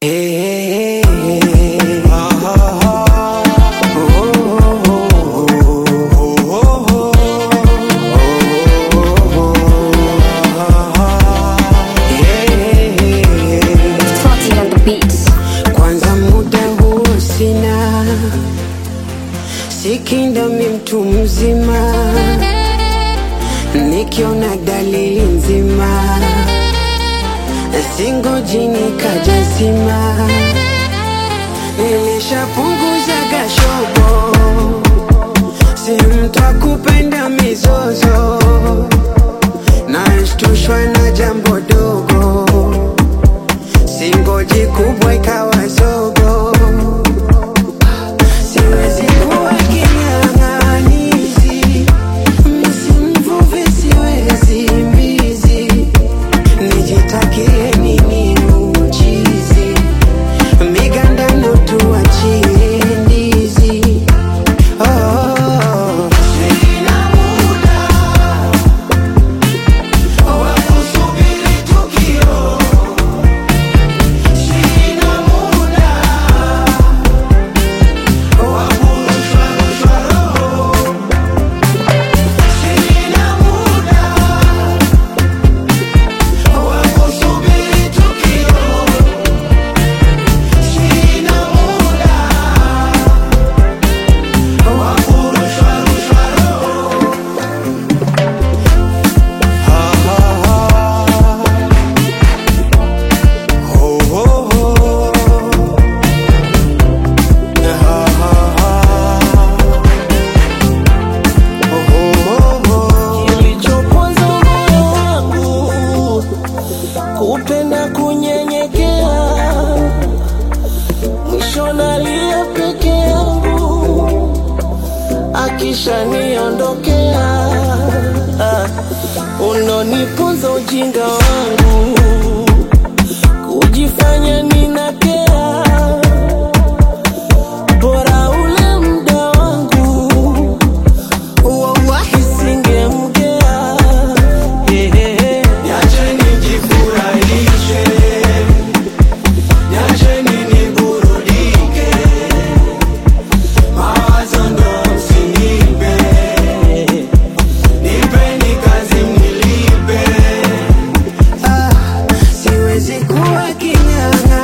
Kwanza muda huo sina, sikinda mi mtu mzima, nikiona dalili nzima, singoji nikajazima. Nilishapunguza gashobo, si mtu kupenda mizozo, nashtushwa na jambo dogo, singoji kubwa ikawa zogo. Siwezi kuwa kinyang'anizi, msimvuvi siwezi mbizi, nijitakie nini uchizi, migandano tuachie ndizi. Sina muda wa kusubiri tukio, sina muda wa kurushwa roho, sina muda wa kusubiri tukio, sina muda wa kurushwa roho. Kilichoponza moyo wangu, kupenda kunyenyekea, mwisho nalia peke yangu, akisha niondokea. Unoniponza ujinga wangu, kujifanya ninakea, bora ule muda wangu wallahi singemgea. Niache nijifurahishe, niache niburudike, mawazo ndo msinipe, nipeni kazi mnilipe. Siwezi kuwa kinyang'anizi,